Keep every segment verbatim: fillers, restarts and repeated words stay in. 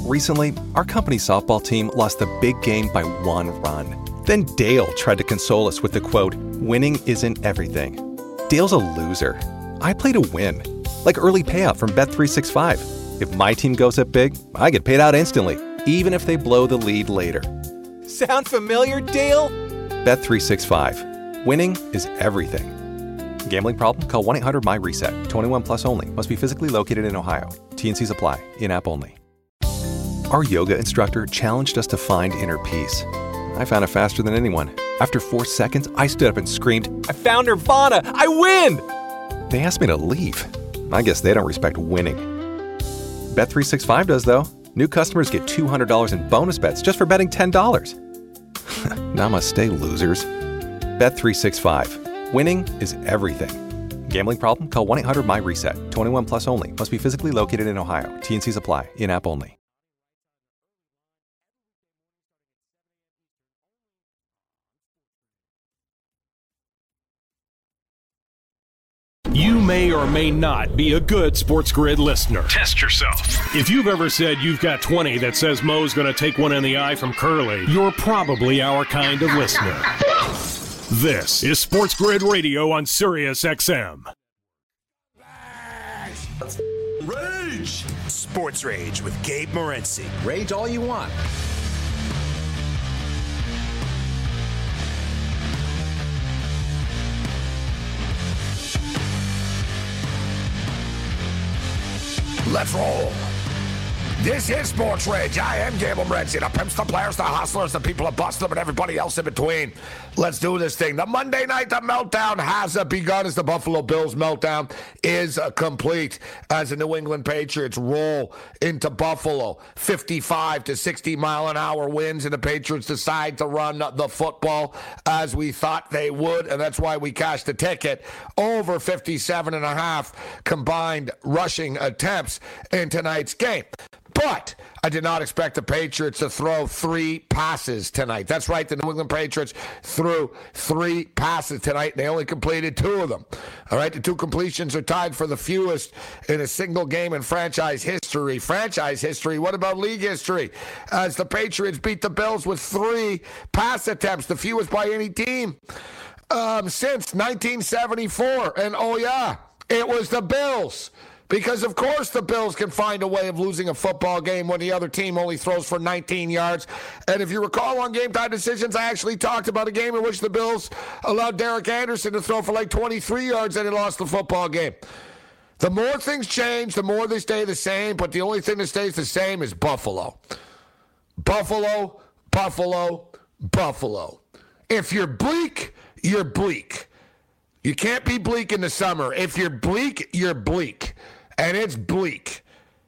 Recently, our company softball team lost the big game by one run. Then Dale tried to console us with the quote, "Winning isn't everything." Dale's a loser. I play to win. Like early payout from Bet three sixty-five. If my team goes up big, I get paid out instantly, even if they blow the lead later. Sound familiar, Dale? Bet three sixty-five. Winning is everything. Gambling problem? Call one eight hundred M Y reset. twenty-one plus only. Must be physically located in Ohio. T N Cs apply. In-app only. Our yoga instructor challenged us to find inner peace. I found it faster than anyone. After four seconds, I stood up and screamed, "I found Nirvana! I win!" They asked me to leave. I guess they don't respect winning. Bet three sixty-five does, though. New customers get two hundred dollars in bonus bets just for betting ten dollars. Namaste, losers. Bet three sixty-five. Winning is everything. Gambling problem? Call one eight hundred M Y reset. twenty-one plus only. Must be physically located in Ohio. T N Cs apply. In-app only. You may or may not be a good Sports Grid listener. Test yourself. If you've ever said you've got twenty that says Mo's going to take one in the eye from Curly, you're probably our kind of listener. This is Sports Grid Radio on Sirius X M. Rage! Sports Rage with Gabe Morency. Rage all you want. Let's roll. This is Sports Rage. I am Gable Morency. The pimps, the players, the hustlers, the people that bust them, and everybody else in between. Let's do this thing. The Monday night, the meltdown has begun as the Buffalo Bills meltdown is complete as the New England Patriots roll into Buffalo. fifty-five to sixty mile an hour winds, and the Patriots decide to run the football as we thought they would, and that's why we cashed the ticket. Over fifty-seven and a half combined rushing attempts in tonight's game. But I did not expect the Patriots to throw three passes tonight. That's right, the New England Patriots threw three passes tonight, and they only completed two of them. All right, the two completions are tied for the fewest in a single game in franchise history. Franchise history, what about league history? As the Patriots beat the Bills with three pass attempts, the fewest by any team um, since nineteen seventy-four. And oh yeah, it was the Bills. Because, of course, the Bills can find a way of losing a football game when the other team only throws for nineteen yards. And if you recall on Game Time Decisions, I actually talked about a game in which the Bills allowed Derek Anderson to throw for like twenty-three yards and they lost the football game. The more things change, the more they stay the same, but the only thing that stays the same is Buffalo. Buffalo, Buffalo, Buffalo. If you're bleak, you're bleak. You can't be bleak in the summer. If you're bleak, you're bleak. And it's bleak.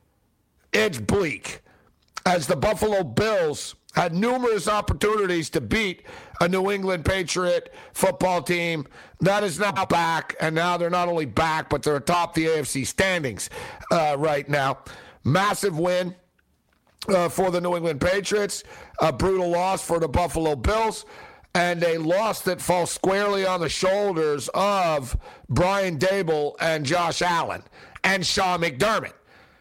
It's bleak. As the Buffalo Bills had numerous opportunities to beat a New England Patriot football team that is now back. And now they're not only back, but they're atop the A F C standings uh, right now. Massive win uh, for the New England Patriots. A brutal loss for the Buffalo Bills. And a loss that falls squarely on the shoulders of Brian Daboll and Josh Allen and Sean McDermott.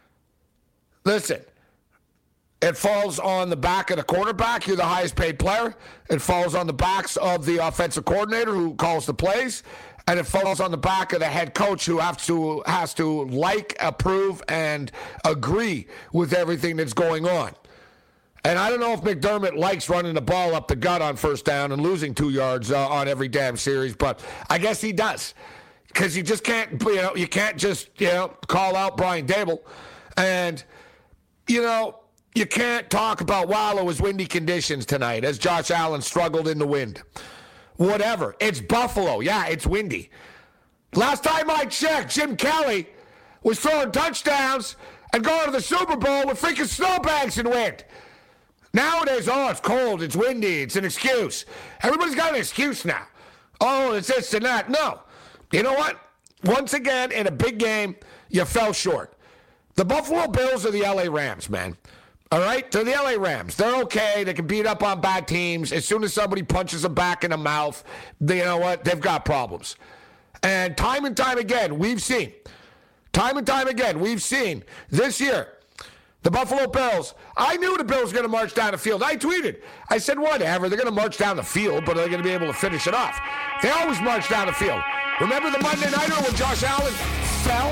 Listen, it falls on the back of the quarterback. You're the highest paid player. It falls on the backs of the offensive coordinator who calls the plays. And it falls on the back of the head coach who has to, has to like, approve, and agree with everything that's going on. And I don't know if McDermott likes running the ball up the gut on first down and losing two yards uh, on every damn series, but I guess he does. Because you just can't, you know, you can't just, you know, call out Brian Daboll. And, you know, you can't talk about, wow, it was windy conditions tonight as Josh Allen struggled in the wind. Whatever. It's Buffalo. Yeah, it's windy. Last time I checked, Jim Kelly was throwing touchdowns and going to the Super Bowl with freaking snowbanks and wind. Nowadays, oh, it's cold, it's windy, it's an excuse. Everybody's got an excuse now. Oh, it's this and that. No. You know what? Once again, in a big game, you fell short. The Buffalo Bills are the L A Rams, man. All right? They're the L A Rams. They're okay. They can beat up on bad teams. As soon as somebody punches them back in the mouth, they, you know what? They've got problems. And time and time again, we've seen, time and time again, we've seen this year, The Buffalo Bills. I knew the Bills were going to march down the field. I tweeted. I said, whatever. They're going to march down the field, but they're going to be able to finish it off. They always march down the field. Remember the Monday Nighter when Josh Allen fell?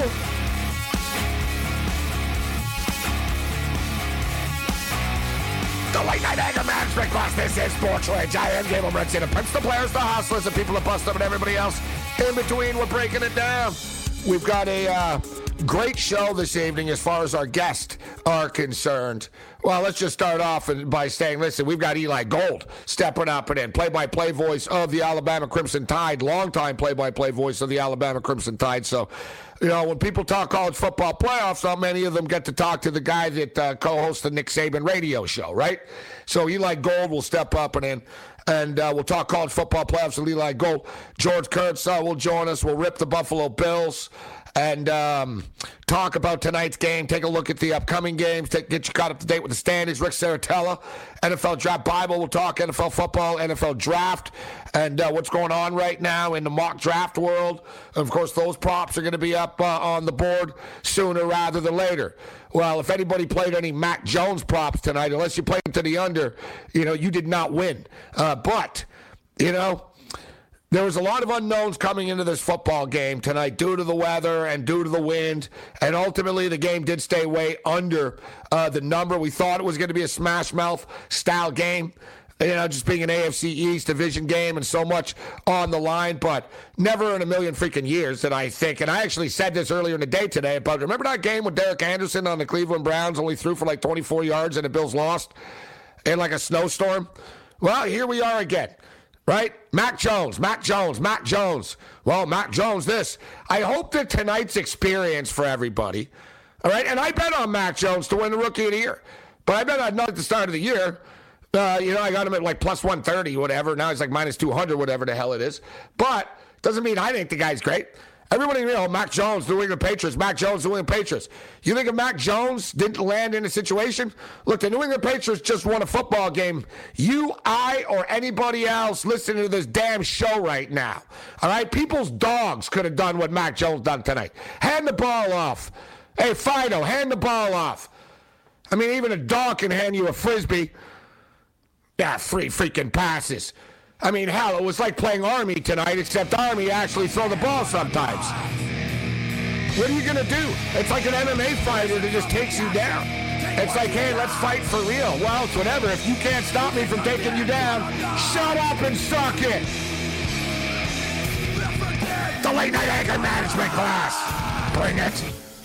The late night anger management class. This is Sports Rage. I am Gabe Morency. The pimps, the players, the hustlers, the people that bust up, and everybody else in between. We're breaking it down. We've got a uh, great show this evening as far as our guests are concerned. Well, let's just start off by saying, listen, we've got Eli Gold stepping up and in, play-by-play voice of the Alabama Crimson Tide, longtime play-by-play voice of the Alabama Crimson Tide. So, you know, when people talk college football playoffs, not many of them get to talk to the guy that uh, co-hosts the Nick Saban radio show, right? So Eli Gold will step up and in, and uh, we'll talk college football playoffs with Eli Gold. George Kurtz uh, will join us. We'll rip the Buffalo Bills and um, talk about tonight's game, take a look at the upcoming games, take, get you caught up to date with the standings. Rick Saratella, N F L Draft Bible, we'll talk N F L football, N F L Draft, and uh, what's going on right now in the mock draft world. Of course, those props are going to be up uh, on the board sooner rather than later. Well, if anybody played any Mac Jones props tonight, unless you played him to the under, you know, you did not win. Uh, but, you know, there was a lot of unknowns coming into this football game tonight due to the weather and due to the wind, and ultimately the game did stay way under uh, the number. We thought it was going to be a smash-mouth style game, you know, just being an A F C East division game and so much on the line, but never in a million freaking years did I think, and I actually said this earlier in the day today, but remember that game with Derek Anderson on the Cleveland Browns only threw for like twenty-four yards and the Bills lost in like a snowstorm? Well, here we are again. Right? Mac Jones, Mac Jones, Mac Jones. Well, Mac Jones, this. I hope that tonight's experience for everybody, all right? And I bet on Mac Jones to win the Rookie of the Year. But I bet I'd not at the start of the year. Uh, you know, I got him at like plus one thirty, whatever. Now he's like minus two hundred, whatever the hell it is. But doesn't mean I think the guy's great. Everybody, you know, Mac Jones, the New England Patriots, Mac Jones, the New England Patriots. You think if Mac Jones didn't land in a situation? Look, the New England Patriots just won a football game. You, I, or anybody else listening to this damn show right now, all right? People's dogs could have done what Mac Jones done tonight. Hand the ball off. Hey, Fido, hand the ball off. I mean, even a dog can hand you a Frisbee. Yeah, free freaking passes. I mean, hell, it was like playing Army tonight, except Army actually throw the ball sometimes. What are you going to do? It's like an M M A fighter that just takes you down. It's like, hey, let's fight for real. Well, it's whatever. If you can't stop me from taking you down, shut up and suck it. The late night anger management class. Bring it.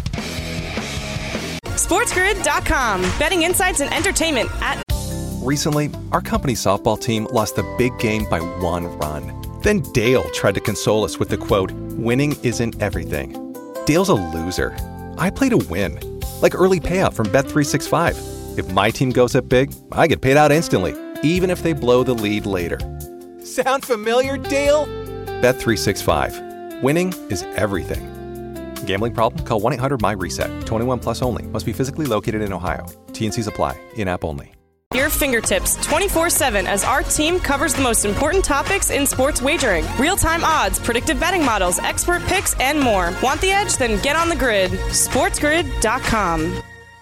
SportsGrid dot com. Betting insights and entertainment at Recently, our company softball team lost the big game by one run. Then Dale tried to console us with the quote, winning isn't everything. Dale's a loser. I play to win. Like early payout from Bet three sixty-five. If my team goes up big, I get paid out instantly, even if they blow the lead later. Sound familiar, Dale? Bet three sixty-five. Winning is everything. Gambling problem? Call one eight hundred M Y reset. twenty-one plus only. Must be physically located in Ohio. T N Cs apply. In-app only. your fingertips twenty-four seven as our team covers the most important topics in sports wagering. Real-time odds, predictive betting models, expert picks, and more. Want the edge? Then get on the grid. SportsGrid dot com.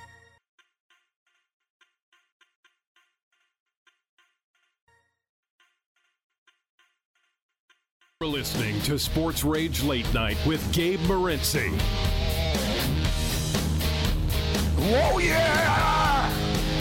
You're listening to Sports Rage Late Night with Gabe Morency. Whoa, yeah!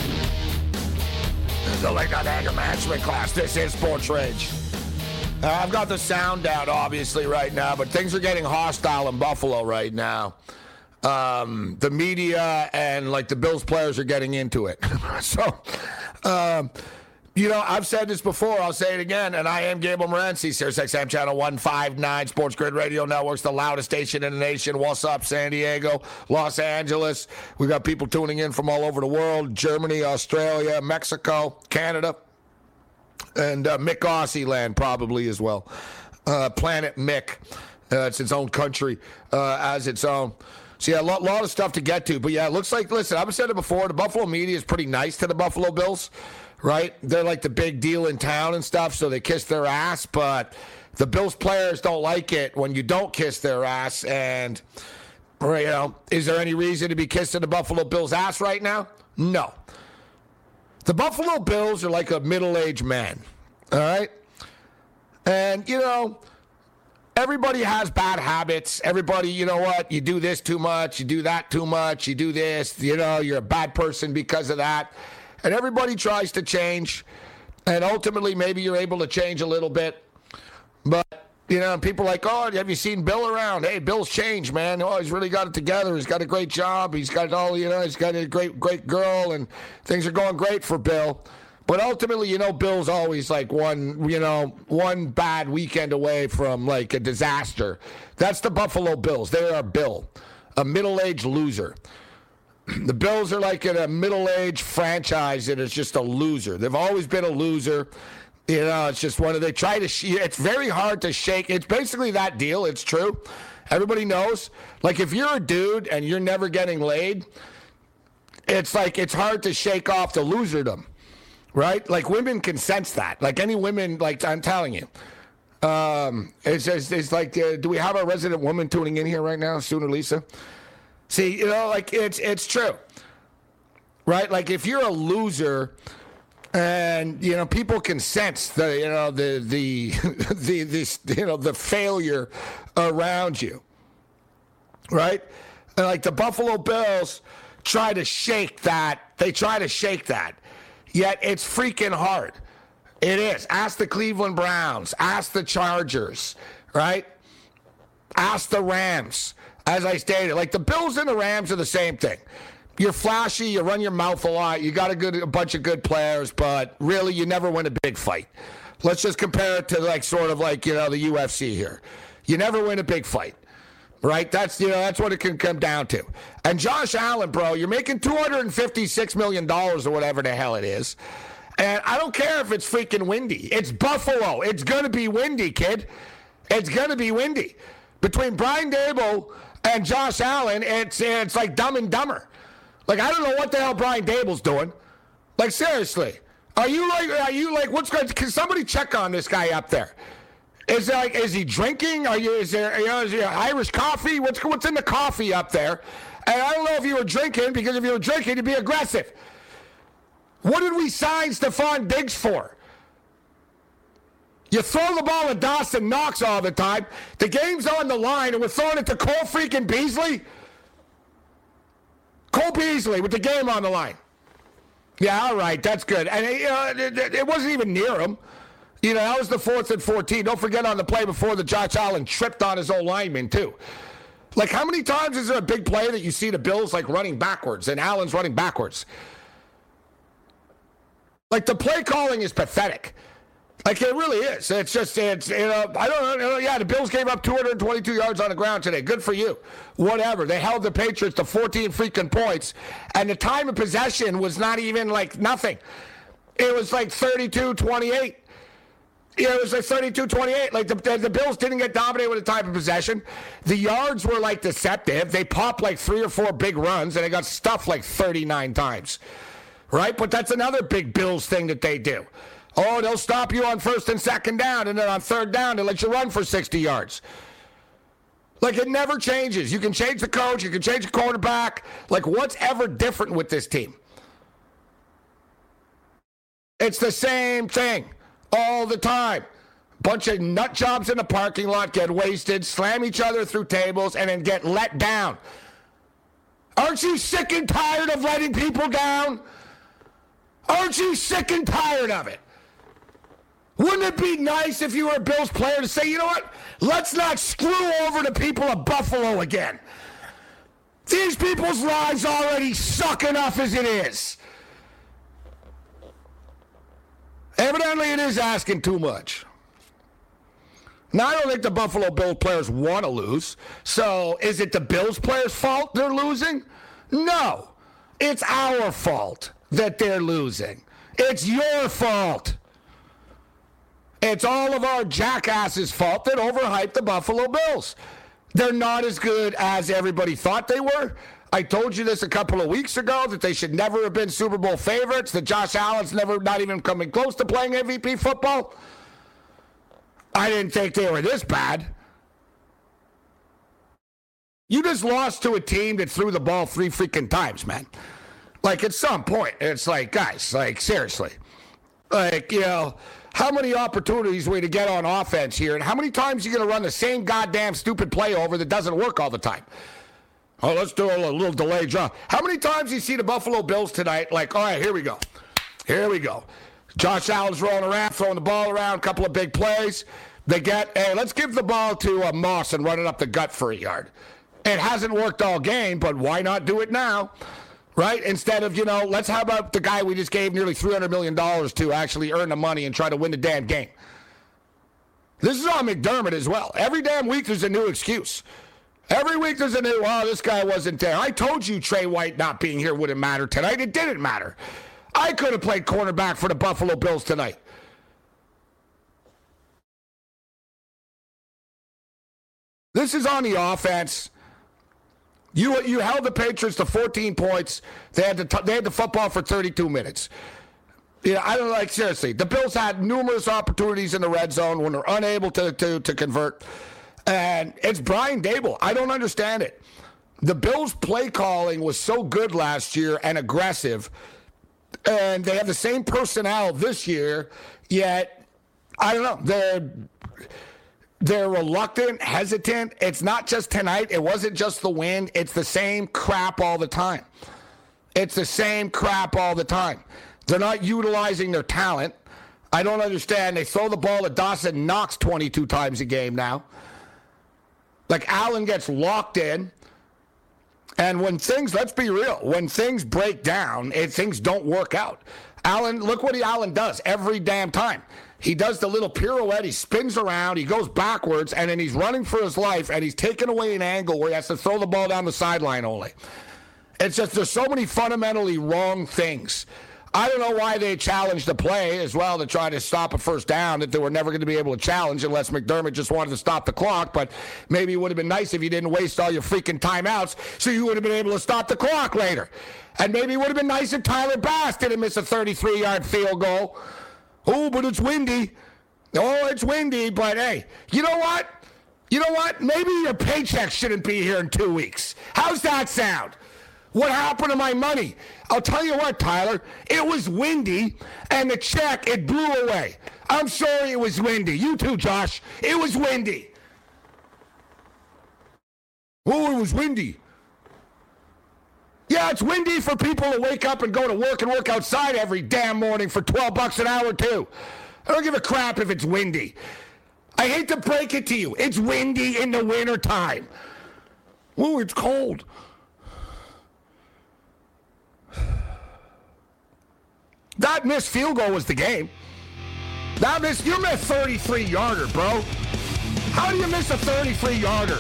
This is the Late Night Anger Management class. This is Sports Rage. Uh, I've got the sound down, obviously, right now, but things are getting hostile in Buffalo right now. Um, the media and, like, the Bills players are getting into it. so, um... You know, I've said this before. I'll say it again, and I am Gabe Morency, Sirius X M Channel one fifty-nine, Sports Grid Radio Network's the loudest station in the nation. What's up, San Diego, Los Angeles? We got people tuning in from all over the world, Germany, Australia, Mexico, Canada, and uh, Mick Aussie land probably as well. Uh, Planet Mick. Uh, it's its own country uh, as its own. So, yeah, a lot, lot of stuff to get to. But, yeah, it looks like, listen, I've said it before, the Buffalo media is pretty nice to the Buffalo Bills. Right? They're like the big deal in town and stuff, so they kiss their ass, but the Bills players don't like it when you don't kiss their ass, and Or, you know, is there any reason to be kissing the Buffalo Bills' ass right now? No. The Buffalo Bills are like a middle-aged man, all right? And, you know, everybody has bad habits. Everybody, you know what, you do this too much, you do that too much, you do this, you know, you're a bad person because of that. And everybody tries to change. And ultimately, maybe you're able to change a little bit. But, you know, people are like, oh, have you seen Bill around? Hey, Bill's changed, man. Oh, he's really got it together. He's got a great job. He's got all, you know, he's got a great, great girl, and things are going great for Bill. But ultimately, you know, Bill's always like one, you know, one bad weekend away from like a disaster. That's the Buffalo Bills. They are Bill, a middle-aged loser. The Bills are like a middle-aged franchise that is just a loser. They've always been a loser. You know, it's just one of they try to. Sh- it's very hard to shake. It's basically that deal. It's true. Everybody knows. Like if you're a dude and you're never getting laid, it's like it's hard to shake off the loserdom, right? Like women can sense that. Like any women, like I'm telling you, um, it's just, it's like. Uh, do we have a resident woman tuning in here right now, Sooner Lisa? See, you know, like it's it's true, right? Like if you're a loser, and you know people can sense the you know the the the this you know the failure around you, right? And like the Buffalo Bills try to shake that. They try to shake that, yet it's freaking hard. It is. Ask the Cleveland Browns. Ask the Chargers, right? Ask the Rams. As I stated, like the Bills and the Rams are the same thing. You're flashy, you run your mouth a lot, you got a good a bunch of good players, but really you never win a big fight. Let's just compare it to like sort of like, you know, the U F C here. You never win a big fight. Right? That's you know, that's what it can come down to. And Josh Allen, bro, you're making two hundred fifty-six million dollars or whatever the hell it is. And I don't care if it's freaking windy. It's Buffalo. It's gonna be windy, kid. It's gonna be windy. Between Brian Daboll and Josh Allen, it's it's like Dumb and Dumber. Like I don't know what the hell Brian Daboll's doing. Like seriously, are you like are you like what's going? Can somebody check on this guy up there? Is there like is he drinking? Are you is there you know is there Irish coffee? What's what's in the coffee up there? And I don't know if you were drinking because if you were drinking, you'd be aggressive. What did we sign Stephon Diggs for? You throw the ball at Dawson Knox all the time. The game's on the line, and we're throwing it to Cole freaking Beasley? Cole Beasley with the game on the line. Yeah, all right, that's good. And you know, it, it wasn't even near him. You know, that was the fourth and fourteen. Don't forget on the play before the Josh Allen tripped on his own lineman, too. Like, how many times is there a big play that you see the Bills, like, running backwards, and Allen's running backwards? Like, the play calling is pathetic. Like, it really is. It's just, it's, you know, I don't know. Yeah, the Bills gave up two hundred twenty-two yards on the ground today. Good for you. Whatever. They held the Patriots to fourteen freaking points, and the time of possession was not even, like, nothing. It was, like, thirty-two twenty-eight. Yeah, it was like thirty-two twenty-eight. Like, the, the, the Bills didn't get dominated with the time of possession. The yards were, like, deceptive. They popped, like, three or four big runs, and they got stuffed, like, thirty-nine times. Right? But that's another big Bills thing that they do. Oh, they'll stop you on first and second down, and then on third down, they'll let you run for sixty yards. Like, it never changes. You can change the coach. You can change the quarterback. Like, what's ever different with this team? It's the same thing all the time. Bunch of nut jobs in the parking lot get wasted, slam each other through tables, and then get let down. Aren't you sick and tired of letting people down? Aren't you sick and tired of it? Wouldn't it be nice if you were a Bills player to say, you know what? Let's not screw over the people of Buffalo again. These people's lives already suck enough as it is. Evidently, it is asking too much. Now, I don't think the Buffalo Bills players want to lose. So, is it the Bills players' fault they're losing? No. It's our fault that they're losing. It's your fault. It's all of our jackasses' fault that overhyped the Buffalo Bills. They're not as good as everybody thought they were. I told you this a couple of weeks ago, that they should never have been Super Bowl favorites, that Josh Allen's never, not even coming close to playing M V P football. I didn't think they were this bad. You just lost to a team that threw the ball three freaking times, man. Like, at some point, it's like, guys, like, seriously. Like, you know, how many opportunities were you to get on offense here, and how many times are you going to run the same goddamn stupid play over that doesn't work all the time? Oh, let's do a little, little delay draw. How many times do you see the Buffalo Bills tonight? Like, all right, here we go. Here we go. Josh Allen's rolling around, throwing the ball around, a couple of big plays. They get, hey, let's give the ball to uh, Moss and run it up the gut for a yard. It hasn't worked all game, but why not do it now? Right? Instead of, you know, let's have about the guy we just gave nearly three hundred million dollars to actually earn the money and try to win the damn game. This is on McDermott as well. Every damn week there's a new excuse. Every week there's a new, oh, this guy wasn't there. I told you Trey White not being here wouldn't matter tonight. It didn't matter. I could have played cornerback for the Buffalo Bills tonight. This is on the offense. You you held the Patriots to fourteen points. They had the t- they had the football for thirty-two minutes. Yeah, I don't like seriously. The Bills had numerous opportunities in the red zone when they're unable to to to convert. And it's Brian Daboll. I don't understand it. The Bills' play calling was so good last year and aggressive, and they have the same personnel this year. Yet, I don't know. They're they're reluctant, hesitant. It's not just tonight. It wasn't just the win. It's the same crap all the time. It's the same crap all the time. They're not utilizing their talent. I don't understand. They throw the ball at Dawson Knox twenty-two times a game now. Like, Allen gets locked in. And when things, let's be real, when things break down, it, things don't work out. Allen, look what he, Allen does every damn time. He does the little pirouette, he spins around, he goes backwards, and then he's running for his life, and he's taking away an angle where he has to throw the ball down the sideline only. It's just, there's so many fundamentally wrong things. I don't know why they challenged the play as well to try to stop a first down that they were never going to be able to challenge unless McDermott just wanted to stop the clock. But maybe it would have been nice if you didn't waste all your freaking timeouts so you would have been able to stop the clock later. And maybe it would have been nice if Tyler Bass didn't miss a thirty-three-yard field goal. Oh, but it's windy. Oh, it's windy, but hey, you know what? You know what? Maybe your paycheck shouldn't be here in two weeks. How's that sound? What happened to my money? I'll tell you what, Tyler. It was windy, and the check, it blew away. I'm sorry it was windy. You too, Josh. It was windy. Oh, it was windy. Yeah, it's windy for people to wake up and go to work and work outside every damn morning for twelve bucks an hour, too. I don't give a crap if it's windy. I hate to break it to you. It's windy in the wintertime. Oh, it's cold. That missed field goal was the game. That missed, you missed thirty-three-yarder, bro. How do you miss a thirty-three-yarder?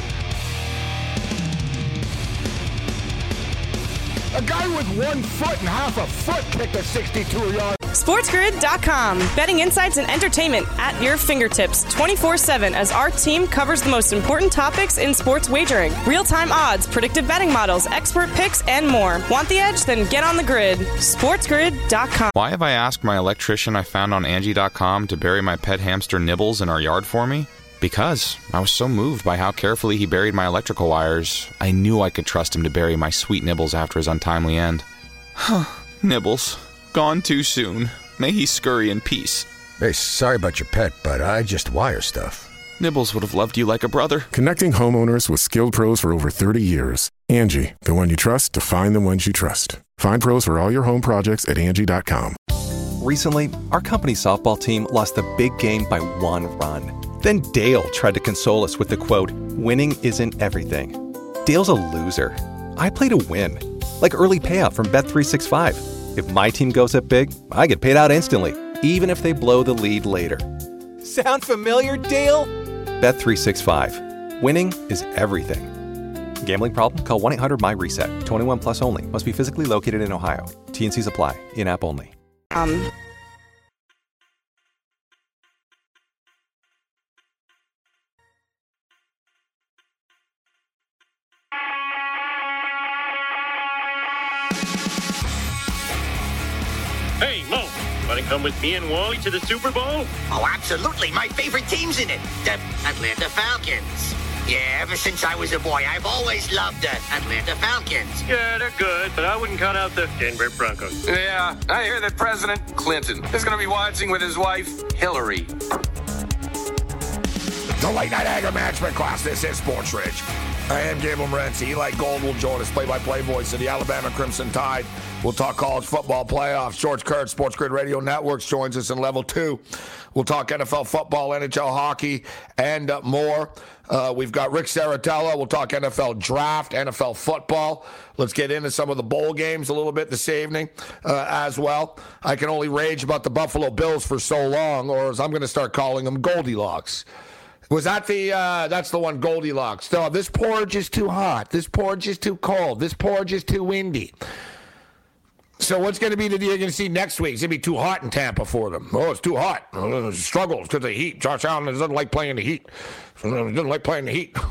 A guy with one foot and half a foot kicked a sixty-two-yard. SportsGrid dot com. Betting insights and entertainment at your fingertips twenty-four seven as our team covers the most important topics in sports wagering. Real-time odds, predictive betting models, expert picks, and more. Want the edge? Then get on the grid. SportsGrid dot com. Why have I asked my electrician I found on Angie dot com to bury my pet hamster Nibbles in our yard for me? Because I was so moved by how carefully he buried my electrical wires, I knew I could trust him to bury my sweet Nibbles after his untimely end. Huh, Nibbles. Gone too soon. May he scurry in peace. Hey, sorry about your pet, but I just wire stuff. Nibbles would have loved you like a brother. Connecting homeowners with skilled pros for over thirty years. Angie, the one you trust to find the ones you trust. Find pros for all your home projects at Angie dot com. Recently, our company softball team lost the big game by one run. Then Dale tried to console us with the quote, winning isn't everything. Dale's a loser. I play to win. Like early payout from Bet three sixty-five. If my team goes up big, I get paid out instantly, even if they blow the lead later. Sound familiar, Dale? Bet three sixty-five. Winning is everything. Gambling problem? Call one eight hundred my reset. twenty-one plus only. Must be physically located in Ohio. T and C's apply. In-app only. Um... Hey, Mo, want to come with me and Wally to the Super Bowl? Oh, absolutely. My favorite team's in it. The Atlanta Falcons. Yeah, ever since I was a boy, I've always loved the Atlanta Falcons. Yeah, they're good, but I wouldn't count out the Denver Broncos. Yeah, I hear that President Clinton is going to be watching with his wife, Hillary. The late night anger management class. This is Sports Ridge. I am Gable Morency. Eli Gold will join us, play-by-play voice of the Alabama Crimson Tide. We'll talk college football playoffs. George Kurtz, Sports Grid Radio Networks, joins us in level two. We'll talk N F L football, N H L hockey, and uh, more. Uh, we've got Rick Saratella. We'll talk N F L draft, N F L football. Let's get into some of the bowl games a little bit this evening uh, as well. I can only rage about the Buffalo Bills for so long, or as I'm going to start calling them, Goldilocks. Was that the, uh, that's the one, Goldilocks. No, this porridge is too hot. This porridge is too cold. This porridge is too windy. So what's going to be the you're going to see next week? It's going to be too hot in Tampa for them. Oh, it's too hot. Uh, struggles because of the heat. Josh Allen doesn't like playing the heat. He doesn't like playing the heat.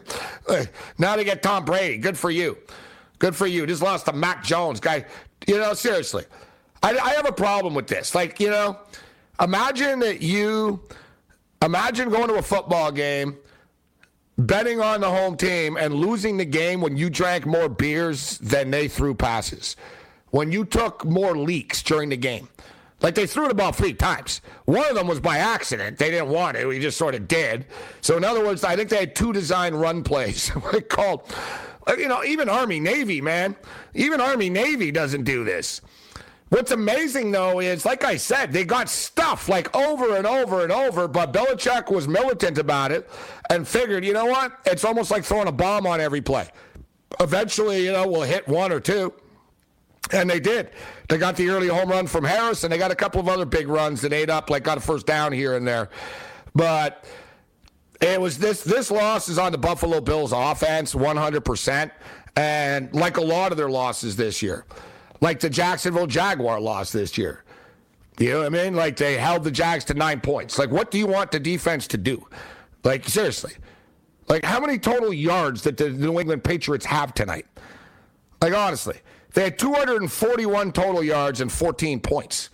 Now they get Tom Brady. Good for you. Good for you. Just lost to Mac Jones. Guy, you know, seriously. I, I have a problem with this. Like, you know, imagine that you... Imagine going to a football game, betting on the home team, and losing the game when you drank more beers than they threw passes. When you took more leaks during the game. Like, they threw the ball three times. One of them was by accident. They didn't want it. We just sort of did. So, in other words, I think they had two design run plays. What called, you know, even Army-Navy, man. Even Army-Navy doesn't do this. What's amazing, though, is, like I said, they got stuff like over and over and over, but Belichick was militant about it and figured, you know what? It's almost like throwing a bomb on every play. Eventually, you know, we'll hit one or two. And they did. They got the early home run from Harris, and they got a couple of other big runs that ate up, like got a first down here and there. But it was this, this loss is on the Buffalo Bills offense, one hundred percent. And like a lot of their losses this year. Like the Jacksonville Jaguar loss this year. You know what I mean? Like they held the Jags to nine points. Like, what do you want the defense to do? Like, seriously. Like, how many total yards did the New England Patriots have tonight? Like, honestly. They had two hundred forty-one total yards and fourteen points.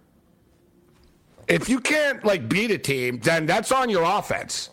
If you can't, like, beat a team, then that's on your offense.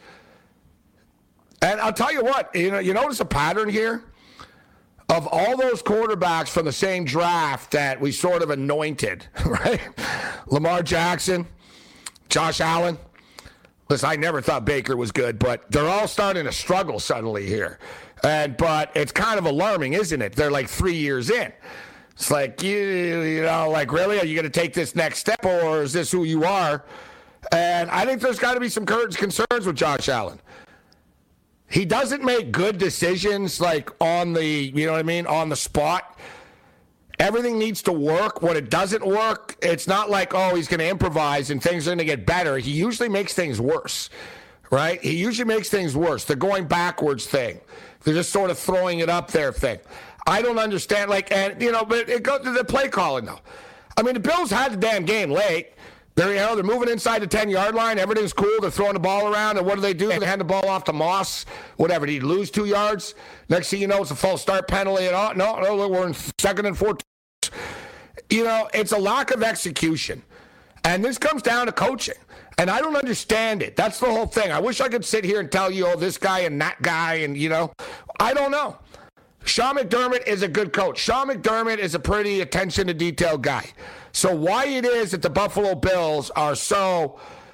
And I'll tell you what, you know, you notice a pattern here? Of all those quarterbacks from the same draft that we sort of anointed, right? Lamar Jackson, Josh Allen. Listen, I never thought Baker was good, but they're all starting to struggle suddenly here. And but it's kind of alarming, isn't it? They're like three years in. It's like, you, you know, like, really? Are you going to take this next step, or is this who you are? And I think there's got to be some concerns with Josh Allen. He doesn't make good decisions, like, on the, you know what I mean, on the spot. Everything needs to work. When it doesn't work, it's not like, oh, he's going to improvise and things are going to get better. He usually makes things worse, right? He usually makes things worse. The going backwards thing. They're just sort of throwing it up there thing. I don't understand, like, and, you know, but it goes to the play calling, though. I mean, the Bills had the damn game late. They're, you know, they're moving inside the ten-yard line. Everything's cool. They're throwing the ball around. And what do they do? They hand the ball off to Moss. Whatever. Did he lose two yards? Next thing you know, it's a false start penalty. And all. No, no, we're in second and fourteen. You know, it's a lack of execution. And this comes down to coaching. And I don't understand it. That's the whole thing. I wish I could sit here and tell you, oh, this guy and that guy. And, you know, I don't know. Sean McDermott is a good coach. Sean McDermott is a pretty attention-to-detail guy. So why it is that the Buffalo Bills are so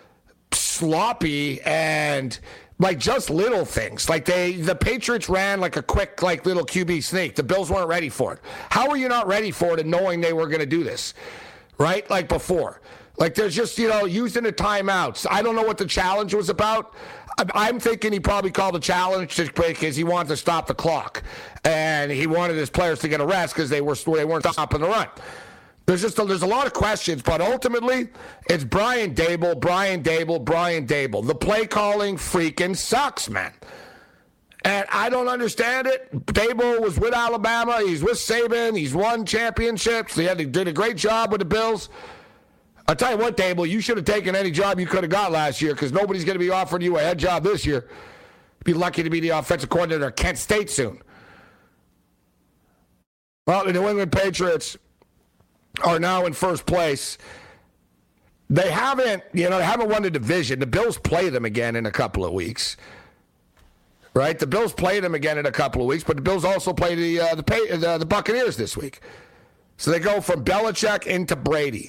sloppy and like just little things. Like they, the Patriots ran like a quick, like little Q B sneak. The Bills weren't ready for it. How are you not ready for it and knowing they were going to do this? Right? Like before. Like there's just, you know, using the timeouts. I don't know what the challenge was about. I'm thinking he probably called the challenge because he wanted to stop the clock. And he wanted his players to get a rest because they, were, they weren't stopping the run. There's just a, there's a lot of questions, but ultimately, it's Brian Daboll, Brian Daboll, Brian Daboll. The play calling freaking sucks, man. And I don't understand it. Daboll was with Alabama. He's with Saban. He's won championships. He had, did a great job with the Bills. I'll tell you what, Daboll, you should have taken any job you could have got last year because nobody's going to be offering you a head job this year. Be lucky to be the offensive coordinator at Kent State soon. Well, the New England Patriots are now in first place. They haven't, you know, they haven't won the division. The Bills play them again in a couple of weeks. right? The Bills play them again in a couple of weeks, but the Bills also play the uh, the, pay, the the Buccaneers this week. So they go from Belichick into Brady.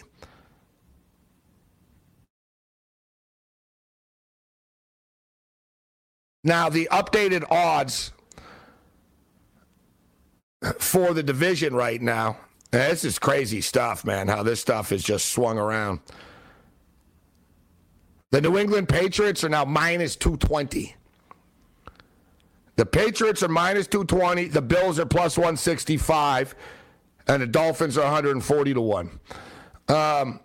Now, the updated odds for the division right now, this is crazy stuff, man, how this stuff is just swung around. The New England Patriots are now minus two twenty. The Patriots are minus two twenty. The Bills are plus one sixty-five. And the Dolphins are one hundred forty to one. Um,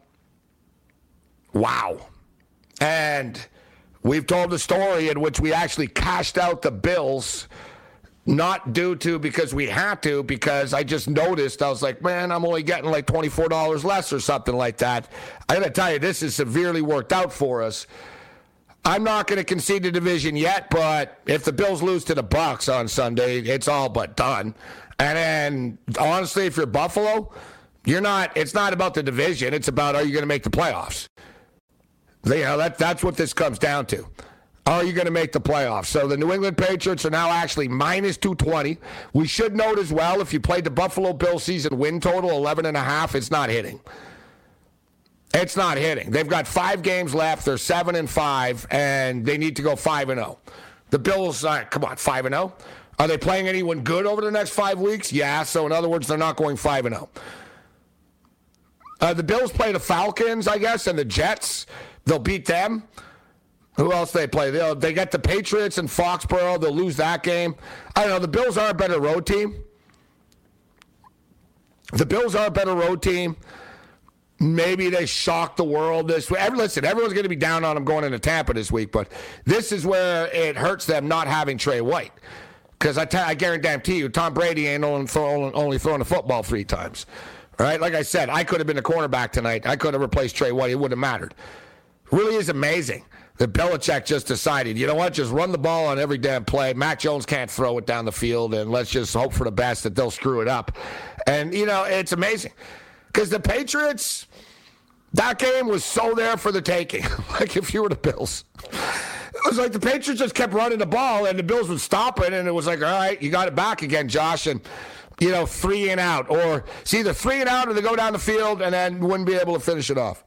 wow. And we've told the story in which we actually cashed out the Bills, not due to because we had to, because I just noticed, I was like, man, I'm only getting like twenty-four dollars less or something like that. I got to tell you, this is severely worked out for us. I'm not going to concede the division yet, but if the Bills lose to the Bucs on Sunday, it's all but done. And then, honestly, if you're Buffalo, you're not. It's not about the division. It's about, are you going to make the playoffs? You know, that, that's what this comes down to. Are you going to make the playoffs? So the New England Patriots are now actually minus two twenty. We should note as well, if you played the Buffalo Bills season win total, eleven and a half, it's not hitting. It's not hitting. They've got five games left. They're seven and five, and they need to go five and zero. The Bills, uh, come on, five and zero. Are they playing anyone good over the next five weeks? Yeah. So in other words, they're not going five and zero. Uh, the Bills play the Falcons, I guess, and the Jets. They'll beat them. Who else they play? They'll, they get the Patriots and Foxborough. They'll lose that game. I don't know. The Bills are a better road team. The Bills are a better road team. Maybe they shock the world this week. Listen, everyone's going to be down on them going into Tampa this week, but this is where it hurts them not having Trey White. Because I, t- I guarantee you, Tom Brady ain't only, throw, only throwing the football three times. All right? Like I said, I could have been a cornerback tonight. I could have replaced Trey White. It wouldn't have mattered. It really is amazing that Belichick just decided, you know what, just run the ball on every damn play. Mac Jones can't throw it down the field, and let's just hope for the best that they'll screw it up. And, you know, it's amazing. Because the Patriots, that game was so there for the taking. Like if you were the Bills. It was like the Patriots just kept running the ball, and the Bills would stop it, and it was like, all right, you got it back again, Josh, and, you know, three and out. Or it's either three and out or they go down the field and then wouldn't be able to finish it off.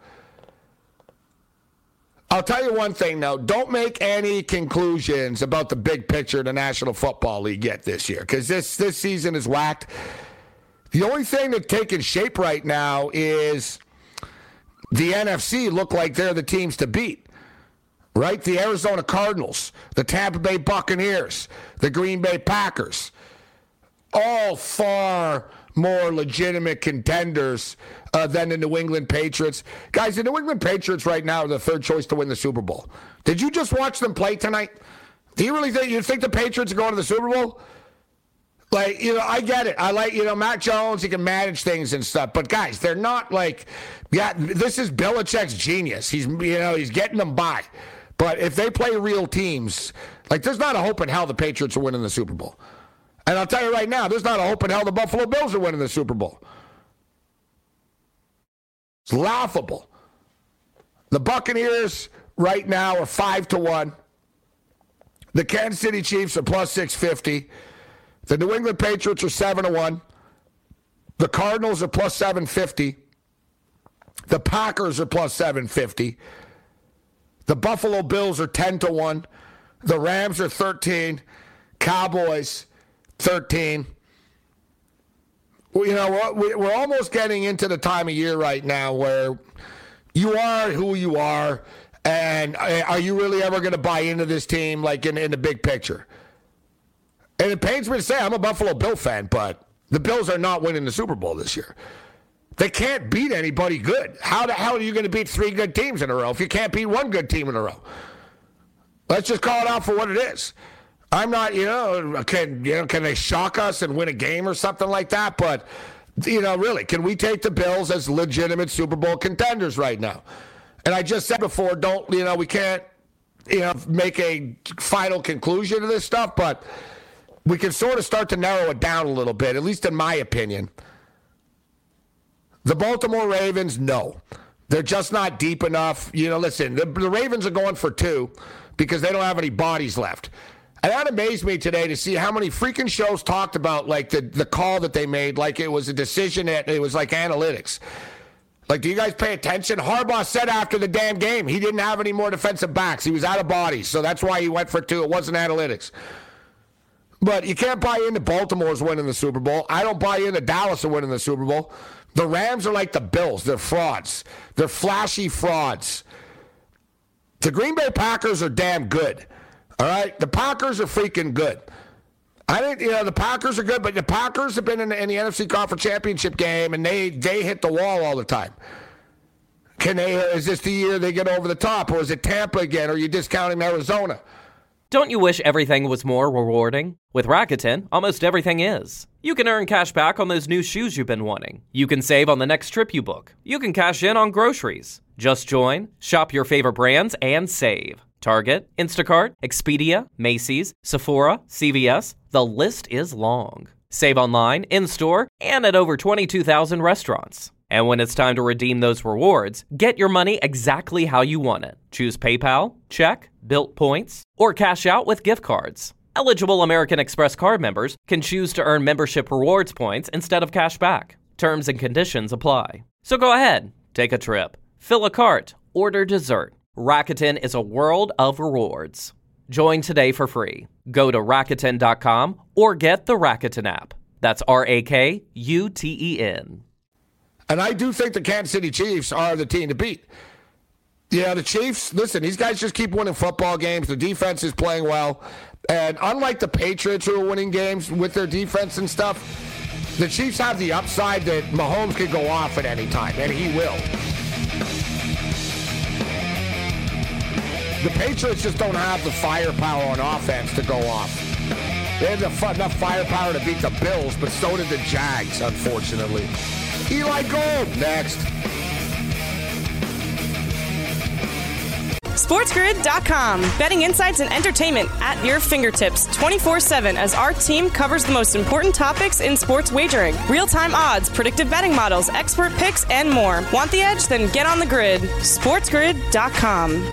I'll tell you one thing, though. Don't make any conclusions about the big picture the National Football League yet this year, because this, this season is whacked. The only thing that's taking shape right now is the N F C look like they're the teams to beat, right? The Arizona Cardinals, the Tampa Bay Buccaneers, the Green Bay Packers, all far more legitimate contenders uh, than the New England Patriots. Guys, the New England Patriots right now are the third choice to win the Super Bowl. Did you just watch them play tonight? Do you really think you think the Patriots are going to the Super Bowl? Like, you know, I get it. I like, you know, Mac Jones, he can manage things and stuff. But, guys, they're not like, yeah, this is Belichick's genius. He's, you know, he's getting them by. But if they play real teams, like, there's not a hope in hell the Patriots are winning the Super Bowl. And I'll tell you right now, there's not a hope in hell the Buffalo Bills are winning the Super Bowl. It's laughable. The Buccaneers right now are five to one. The Kansas City Chiefs are plus six fifty. The New England Patriots are seven to one. The Cardinals are plus seven fifty. The Packers are plus seven fifty. The Buffalo Bills are ten to one. The Rams are thirteen. Cowboys, thirteen. Well, you know, we're, we're almost getting into the time of year right now where you are who you are, and are you really ever going to buy into this team, like in, in the big picture? And it pains me to say I'm a Buffalo Bill fan, but the Bills are not winning the Super Bowl this year. They can't beat anybody good. How the hell are you going to beat three good teams in a row if you can't beat one good team in a row? Let's just call it out for what it is. I'm not, you know, can you know, can they shock us and win a game or something like that? But, you know, really, can we take the Bills as legitimate Super Bowl contenders right now? And I just said before, don't, you know, we can't, you know, make a final conclusion to this stuff, but we can sort of start to narrow it down a little bit, at least in my opinion. The Baltimore Ravens, no. They're just not deep enough. You know, listen, the, the Ravens are going for two because they don't have any bodies left. And that amazed me today to see how many freaking shows talked about, like, the, the call that they made, like it was a decision, that it was like analytics. Like, do you guys pay attention? Harbaugh said after the damn game he didn't have any more defensive backs. He was out of bodies, so that's why he went for two. It wasn't analytics. But you can't buy into Baltimore's winning the Super Bowl. I don't buy into Dallas are winning the Super Bowl. The Rams are like the Bills. They're frauds. They're flashy frauds. The Green Bay Packers are damn good. All right? The Packers are freaking good. I think, you know, the Packers are good, but the Packers have been in the, in the N F C Conference Championship game, and they, they hit the wall all the time. Can they? Is this the year they get over the top, or is it Tampa again, or are you discounting Arizona? Don't you wish everything was more rewarding? With Rakuten, almost everything is. You can earn cash back on those new shoes you've been wanting. You can save on the next trip you book. You can cash in on groceries. Just join, shop your favorite brands, and save. Target, Instacart, Expedia, Macy's, Sephora, C V S. The list is long. Save online, in-store, and at over twenty-two thousand restaurants. And when it's time to redeem those rewards, get your money exactly how you want it. Choose PayPal, check, Bilt points, or cash out with gift cards. Eligible American Express card members can choose to earn membership rewards points instead of cash back. Terms and conditions apply. So go ahead, take a trip, fill a cart, order dessert. Rakuten is a world of rewards. Join today for free. Go to Rakuten dot com or get the Rakuten app. That's R A K U T E N. And I do think the Kansas City Chiefs are the team to beat. Yeah, the Chiefs, listen, these guys just keep winning football games. The defense is playing well. And unlike the Patriots who are winning games with their defense and stuff, the Chiefs have the upside that Mahomes could go off at any time, and he will. The Patriots just don't have the firepower on offense to go off. They have enough firepower to beat the Bills, but so did the Jags, unfortunately. Eli Gold, next. SportsGrid dot com. Betting insights and entertainment at your fingertips twenty-four seven as our team covers the most important topics in sports wagering. Real-time odds, predictive betting models, expert picks, and more. Want the edge? Then get on the grid. SportsGrid dot com.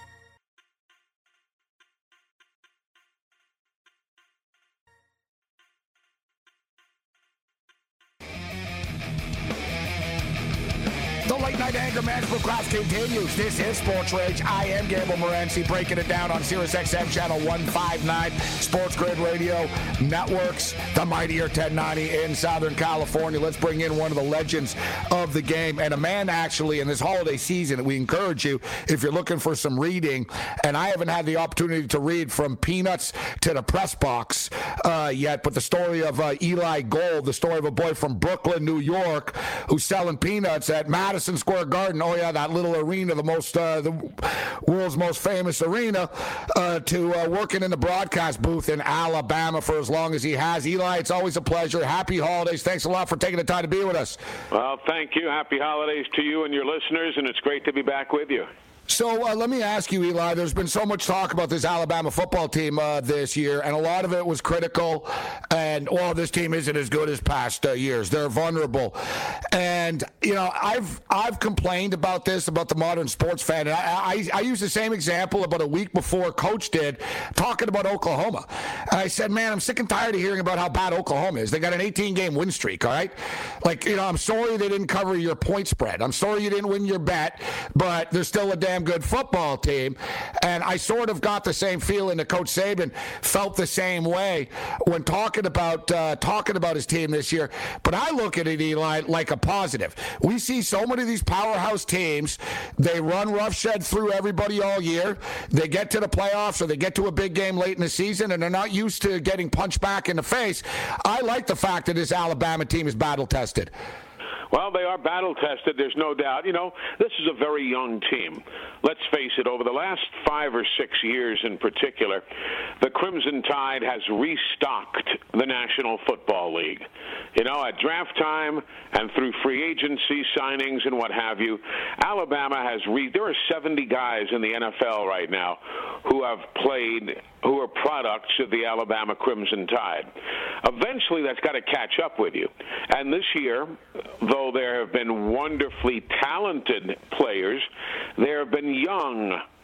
The late night anger management class continues. This is Sports Rage. I am Gable Morency, breaking it down on Sirius X M channel one fifty-nine, Sports Grid Radio Networks, the mightier ten ninety in Southern California. Let's bring in one of the legends of the game, and a man actually in this holiday season. We encourage you, if you're looking for some reading, and I haven't had the opportunity to read from Peanuts to the press box uh, yet, but the story of uh, Eli Gold, the story of a boy from Brooklyn, New York, who's selling peanuts at Madison Square Garden. Oh yeah, that little arena, the most, uh, the world's most famous arena, uh, to uh, working in the broadcast booth in Alabama for as long as he has. Eli, it's always a pleasure. Happy holidays. Thanks a lot for taking the time to be with us. Well, thank you. Happy holidays to you and your listeners, and it's great to be back with you. So uh, let me ask you, Eli, there's been so much talk about this Alabama football team uh, this year, and a lot of it was critical, and, well, this team isn't as good as past uh, years. They're vulnerable. And, you know, I've I've complained about this, about the modern sports fan, and I, I, I used the same example about a week before Coach did, talking about Oklahoma. I said, man, I'm sick and tired of hearing about how bad Oklahoma is. They got an eighteen-game win streak, all right? Like, you know, I'm sorry they didn't cover your point spread. I'm sorry you didn't win your bet, but there's still a damn good football team. And I sort of got the same feeling that Coach Saban felt the same way when talking about uh, talking about his team this year. But I look at it, Eli, like a positive. We see so many of these powerhouse teams. They run roughshod through everybody all year. They get to the playoffs or they get to a big game late in the season, and they're not used to getting punched back in the face. I like the fact that this Alabama team is battle-tested. Well, they are battle-tested, there's no doubt. You know, this is a very young team. Let's face it, over the last five or six years in particular, the Crimson Tide has restocked the National Football League. You know, at draft time and through free agency signings and what have you, Alabama has re- there are seventy guys in the N F L right now who have played, who are products of the Alabama Crimson Tide. Eventually, that's got to catch up with you. And this year, though there have been wonderfully talented players, there have been young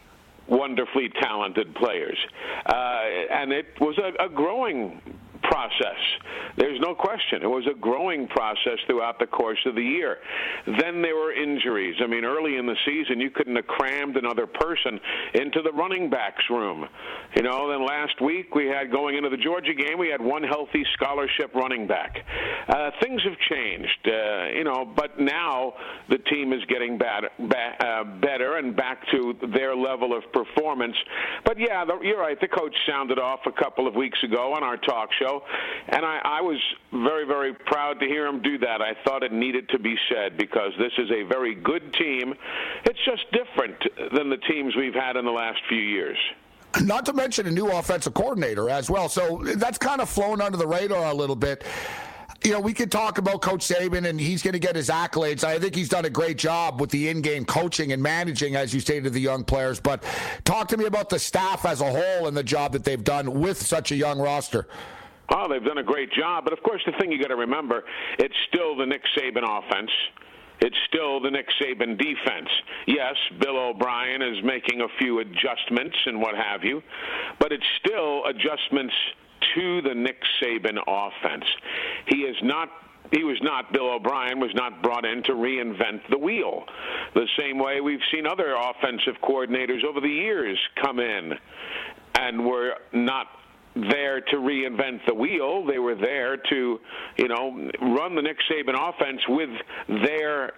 wonderfully talented players. Uh, and it was a, a growing process. There's no question. It was a growing process throughout the course of the year. Then there were injuries. I mean, early in the season, you couldn't have crammed another person into the running backs room. You know, then last week we had, going into the Georgia game, we had one healthy scholarship running back. Uh, things have changed, uh, you know, but now the team is getting bad, ba- uh, better and back to their level of performance. But, yeah, the, you're right. The coach sounded off a couple of weeks ago on our talk show. And I, I was very, very proud to hear him do that. I thought it needed to be said because this is a very good team. It's just different than the teams we've had in the last few years. Not to mention a new offensive coordinator as well. So that's kind of flown under the radar a little bit. You know, we could talk about Coach Saban, and he's going to get his accolades. I think he's done a great job with the in-game coaching and managing, as you stated, the young players. But talk to me about the staff as a whole and the job that they've done with such a young roster. Oh, they've done a great job. But, of course, the thing you got to remember, it's still the Nick Saban offense. It's still the Nick Saban defense. Yes, Bill O'Brien is making a few adjustments and what have you, but it's still adjustments to the Nick Saban offense. He is not He was not, Bill O'Brien was not brought in to reinvent the wheel. The same way we've seen other offensive coordinators over the years come in and were not there to reinvent the wheel. They were there to, you know, run the Nick Saban offense with their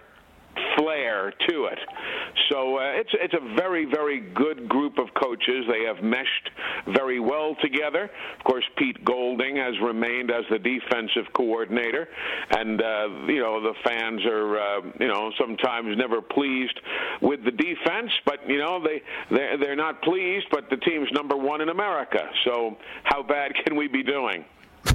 flair to it. So uh, it's it's a very, very good group of coaches. They have meshed very well together. Of course, Pete Golding has remained as the defensive coordinator, and uh, you know the fans are uh, you know sometimes never pleased with the defense, but you know they they're, they're not pleased. But the team's number one in America. So how bad can we be doing?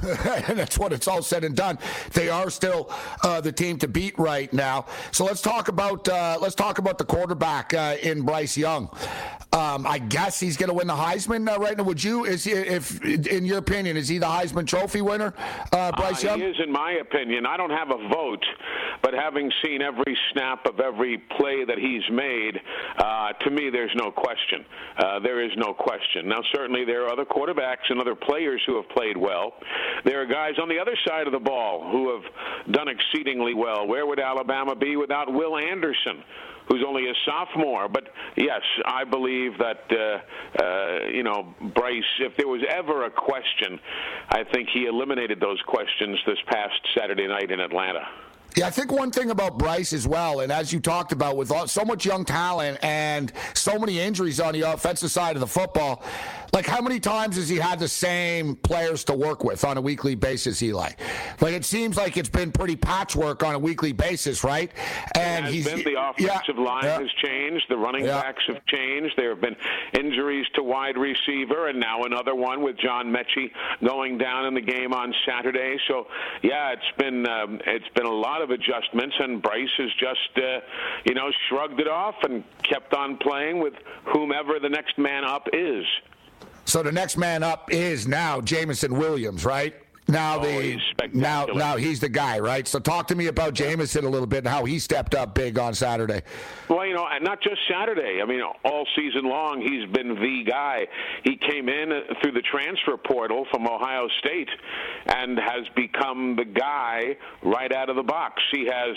And that's what it's all said and done. They are still uh, the team to beat right now. So let's talk about uh, let's talk about the quarterback uh, in Bryce Young. Um, I guess he's going to win the Heisman uh, right now. Would you, is he, if in your opinion, is he the Heisman Trophy winner, uh, Bryce uh, Young? He is, in my opinion. I don't have a vote, but having seen every snap of every play that he's made, uh, to me, there's no question. Uh, there is no question. Now, certainly there are other quarterbacks and other players who have played well. There are guys on the other side of the ball who have done exceedingly well. Where would Alabama be without Will Anderson, who's only a sophomore? But, yes, I believe that, uh, uh, you know, Bryce, if there was ever a question, I think he eliminated those questions this past Saturday night in Atlanta. Yeah, I think one thing about Bryce as well, and as you talked about, with all, so much young talent and so many injuries on the offensive side of the football, like how many times has he had the same players to work with on a weekly basis, Eli? Like it seems like it's been pretty patchwork on a weekly basis, right? And it has he's been. The offensive yeah, line yeah. has changed. The running yeah. backs have changed. There have been injuries to wide receiver, and now another one with John Mechie going down in the game on Saturday. So, yeah, it's been um, it's been a lot of adjustments, and Bryce has just, uh, you know, shrugged it off and kept on playing with whomever the next man up is. So the next man up is now Jameson Williams, right? Now oh, the he's now spectacular. now he's the guy, right? So talk to me about Jameson a little bit and how he stepped up big on Saturday. Well, you know, not just Saturday. I mean, all season long, he's been the guy. He came in through the transfer portal from Ohio State and has become the guy right out of the box. He has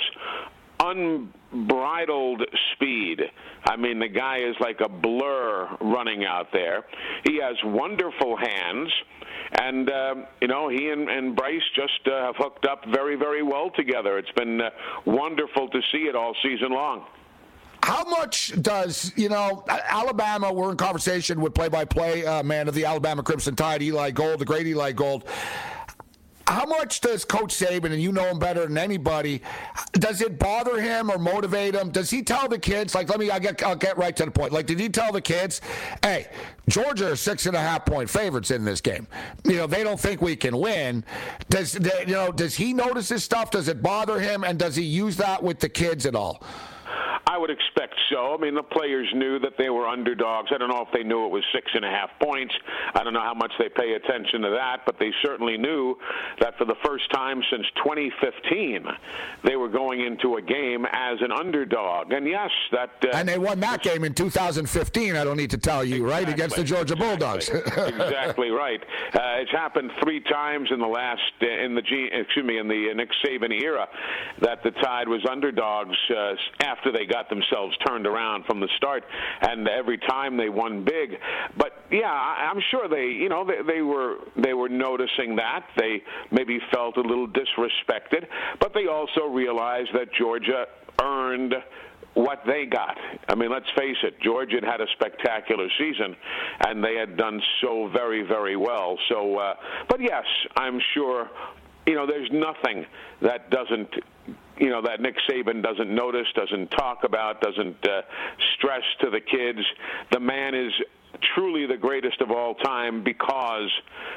unbridled speed. I mean, the guy is like a blur running out there. He has wonderful hands. And, uh, you know, he and, and Bryce just uh, have hooked up very, very well together. It's been uh, wonderful to see it all season long. How much does, you know, Alabama, we're in conversation with play-by-play uh, man of the Alabama Crimson Tide, Eli Gold, the great Eli Gold. How much does Coach Saban, and you know him better than anybody, does it bother him or motivate him? Does he tell the kids, like, let me, I'll get, I'll get right to the point. Like, did he tell the kids, hey, Georgia are six and a half point favorites in this game. You know, they don't think we can win. Does, you know, does he notice this stuff? Does it bother him? And does he use that with the kids at all? I would expect so. I mean, the players knew that they were underdogs. I don't know if they knew it was six and a half points. I don't know how much they pay attention to that, but they certainly knew that for the first time since twenty fifteen, they were going into a game as an underdog. And yes, that... Uh, and they won that game in two thousand fifteen, I don't need to tell you, exactly, right, against the Georgia exactly, Bulldogs. Exactly right. Uh, it's happened three times in the last, uh, in the, G, excuse me, in the Nick Saban era that the Tide was underdogs uh, after they got themselves turned around from the start, and every time they won big. But yeah, I'm sure they, you know, they, they were they were noticing that. They maybe felt a little disrespected, but they also realized that Georgia earned what they got. I mean, let's face it, Georgia had had a spectacular season, and they had done so very, very well. So, uh, but yes, I'm sure, you know, there's nothing that doesn't, you know, that Nick Saban doesn't notice, doesn't talk about, doesn't uh, stress to the kids. The man is truly the greatest of all time because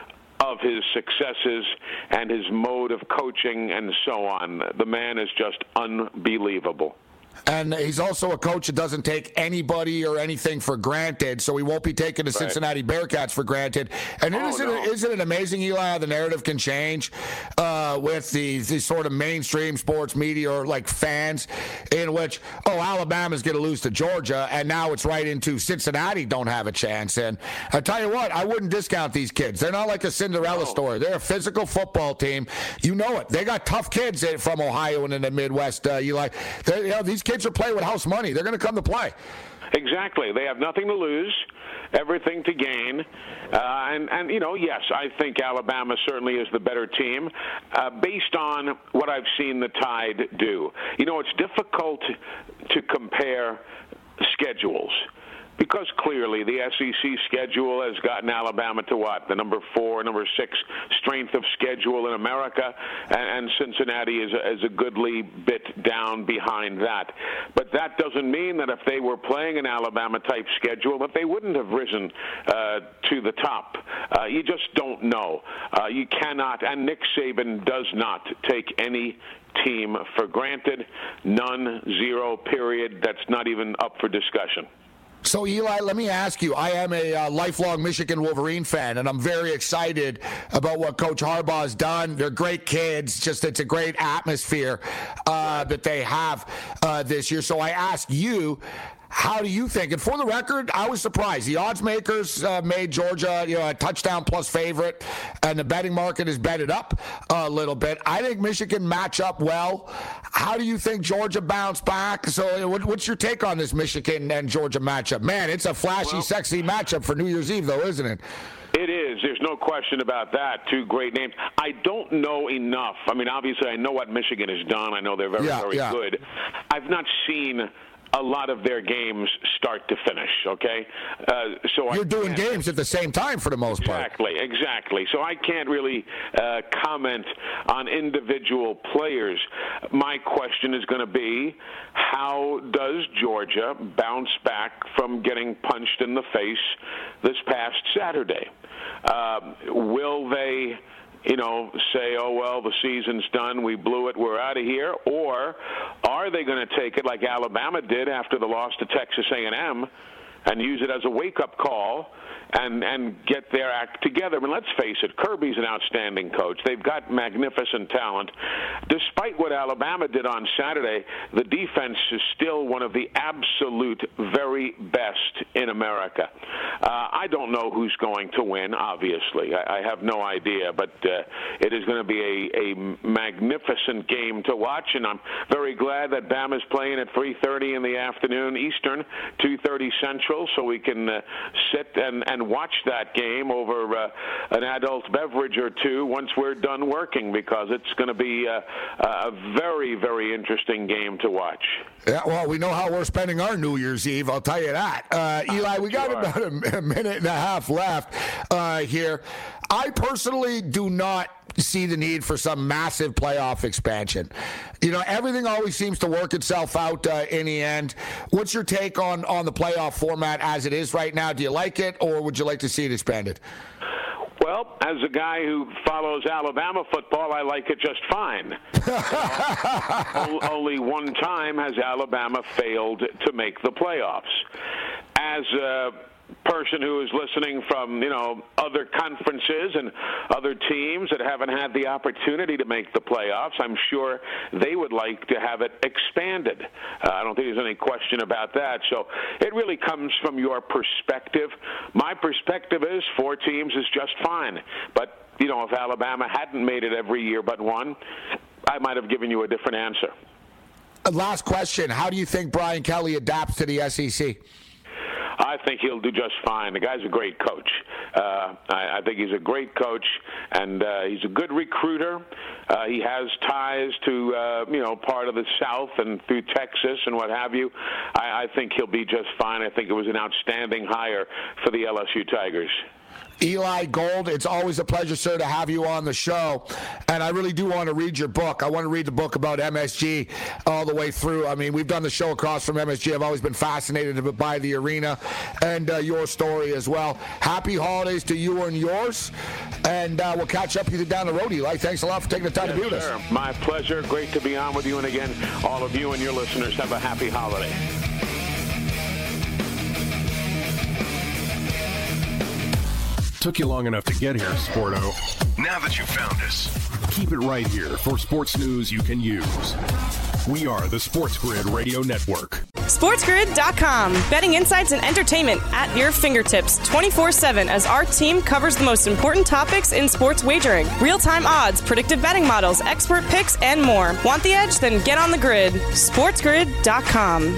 of his successes and his mode of coaching and so on. The man is just unbelievable. And he's also a coach that doesn't take anybody or anything for granted, so he won't be taking the right. Cincinnati Bearcats for granted. And oh, isn't, no. it, isn't it amazing, Eli, how the narrative can change uh, with these, these sort of mainstream sports media or like fans in which, oh, Alabama's going to lose to Georgia, and now it's right into Cincinnati don't have a chance. And I tell you what, I wouldn't discount these kids. They're not like a Cinderella no. story. They're a physical football team. You know it. They got tough kids from Ohio and in the Midwest, uh, Eli. They're, you know, these kids are playing with house money. They're going to come to play. Exactly. They have nothing to lose, everything to gain. Uh, and, and, you know, yes, I think Alabama certainly is the better team uh, based on what I've seen the Tide do. You know, it's difficult to compare schedules, because clearly the S E C schedule has gotten Alabama to what? The number four, number six strength of schedule in America, and, and Cincinnati is a, is a goodly bit down behind that. But that doesn't mean that if they were playing an Alabama-type schedule, that they wouldn't have risen uh, to the top. Uh, you just don't know. Uh, you cannot, and Nick Saban does not take any team for granted. None, zero, period. That's not even up for discussion. So, Eli, let me ask you, I am a uh, lifelong Michigan Wolverine fan, and I'm very excited about what Coach Harbaugh's done. They're great kids. Just it's a great atmosphere uh, that they have uh, this year. So I ask you, how do you think? And for the record, I was surprised. The odds makers uh, made Georgia, you know, a touchdown plus favorite, and the betting market has betted up a little bit. I think Michigan match up well. How do you think Georgia bounce back? So what, what's your take on this Michigan and Georgia matchup? Man, it's a flashy, well, sexy matchup for New Year's Eve, though, isn't it? It is. There's no question about that. Two great names. I don't know enough. I mean, obviously, I know what Michigan has done. I know they're very, yeah, very yeah. good. I've not seen a lot of their games start to finish, okay? Uh, so You're I doing games at the same time for the most exactly, part. Exactly, exactly. So I can't really uh, comment on individual players. My question is going to be, how does Georgia bounce back from getting punched in the face this past Saturday? Uh, will they... you know, say, oh, well, the season's done, we blew it, we're out of here? Or are they going to take it like Alabama did after the loss to Texas A and M and use it as a wake-up call and, and get their act together? I mean, let's face it, Kirby's an outstanding coach. They've got magnificent talent. Despite what Alabama did on Saturday, the defense is still one of the absolute very best in America. Uh, I don't know who's going to win, obviously. I, I have no idea, but uh, it is going to be a, a magnificent game to watch, and I'm very glad that Bama's playing at three thirty in the afternoon Eastern, two thirty Central, so we can uh, sit and, and watch that game over uh, an adult beverage or two once we're done working, because it's going to be uh, a very, very interesting game to watch. Yeah, well, we know how we're spending our New Year's Eve, I'll tell you that. Uh, Eli, we got about a, a minute and a half left uh, here. I personally do not see the need for some massive playoff expansion. You know, everything always seems to work itself out uh, in the end. What's your take on, on the playoff format as it is right now? Do you like it, or would you like to see it expanded? Well, Well, as a guy who follows Alabama football, I like it just fine. o- only one time has Alabama failed to make the playoffs. As a person who is listening from, you know, other conferences and other teams that haven't had the opportunity to make the playoffs, I'm sure they would like to have it expanded. Uh, I don't think there's any question about that. So it really comes from your perspective. My perspective is four teams is just fine. But, you know, if Alabama hadn't made it every year but one, I might have given you a different answer. Last question. How do you think Brian Kelly adapts to the S E C? I think he'll do just fine. The guy's a great coach. Uh, I, I think he's a great coach, and uh, he's a good recruiter. Uh, he has ties to, uh, you know, part of the South and through Texas and what have you. I, I think he'll be just fine. I think it was an outstanding hire for the L S U Tigers. Eli Gold, it's always a pleasure, sir, to have you on the show. And I really do want to read your book. I want to read the book about M S G all the way through. I mean, we've done the show across from M S G. I've always been fascinated by the arena and uh, your story as well. Happy holidays to you and yours. And uh, we'll catch up with you down the road, Eli. Thanks a lot for taking the time yes, to be with sir. us. My pleasure. Great to be on with you. And again, all of you and your listeners have a happy holiday. Took you long enough to get here, Sporto. Now that you've found us, keep it right here for sports news you can use. We are the Sports Grid Radio Network. SportsGrid dot com. Betting insights and entertainment at your fingertips twenty-four seven as our team covers the most important topics in sports wagering. Real-time odds, predictive betting models, expert picks, and more. Want the edge? Then get on the grid. SportsGrid dot com.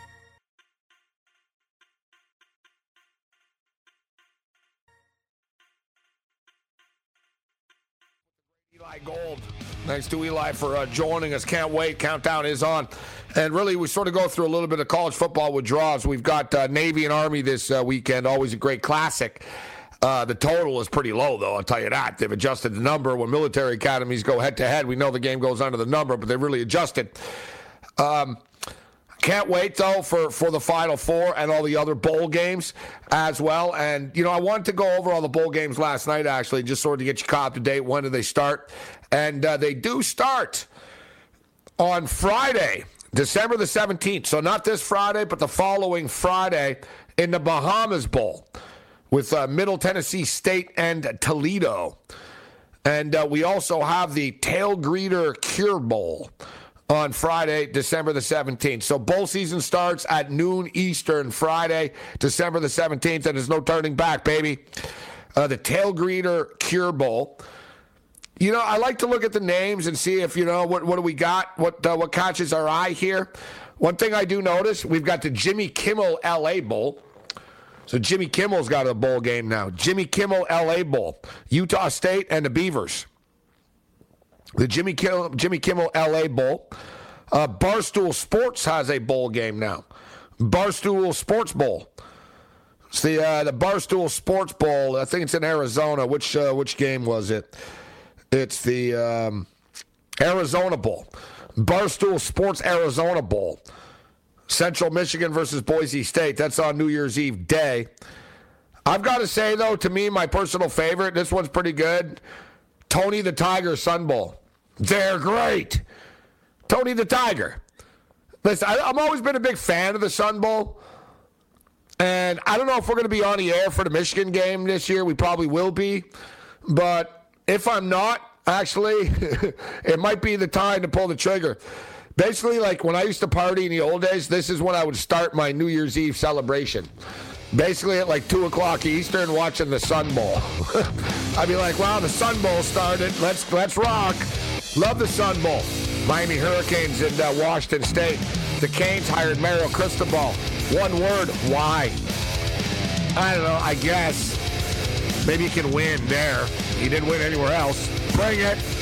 Gold. Thanks to Eli for uh, joining us. Can't wait. Countdown is on. And really, we sort of go through a little bit of college football with draws. We've got uh, Navy and Army this uh, weekend. Always a great classic. Uh, the total is pretty low, though, I'll tell you that. They've adjusted the number. When military academies go head-to-head, we know the game goes under the number, but they really adjusted. Um, can't wait, though, for, for the Final Four and all the other bowl games as well. And, you know, I wanted to go over all the bowl games last night, actually, just sort of to get you caught up to date. When do they start? And uh, they do start on Friday, December the seventeenth. So not this Friday, but the following Friday in the Bahamas Bowl with uh, Middle Tennessee State and Toledo. And uh, we also have the Tail Greeter Cure Bowl on Friday, December the seventeenth. So bowl season starts at noon Eastern Friday, December the seventeenth, and there's no turning back, baby. Uh, the Tail Greeter Cure Bowl. You know, I like to look at the names and see if, you know, what what do we got, what uh, what catches our eye here. One thing I do notice, we've got the Jimmy Kimmel L A Bowl. So Jimmy Kimmel's got a bowl game now. Jimmy Kimmel L A Bowl, Utah State and the Beavers. The Jimmy Kimmel, Jimmy Kimmel L A Bowl. Uh, Barstool Sports has a bowl game now. Barstool Sports Bowl. It's the uh, the Barstool Sports Bowl. I think it's in Arizona. Which uh, which game was it? It's the um, Arizona Bowl. Barstool Sports Arizona Bowl. Central Michigan versus Boise State. That's on New Year's Eve day. I've got to say, though, to me, my personal favorite, this one's pretty good, Tony the Tiger Sun Bowl. They're great. Tony the Tiger. Listen, I, I've always been a big fan of the Sun Bowl. And I don't know if we're going to be on the air for the Michigan game this year. We probably will be. But if I'm not, actually, it might be the time to pull the trigger. Basically, like when I used to party in the old days, this is when I would start my New Year's Eve celebration. Basically at like two o'clock Eastern, watching the Sun Bowl. I'd be like, wow, the Sun Bowl started. Let's let's rock. Love the Sun Bowl. Miami Hurricanes and uh, Washington State. The Canes hired Mario Cristobal. One word, why? I don't know, I guess. Maybe you can win there. He didn't win anywhere else. Bring it.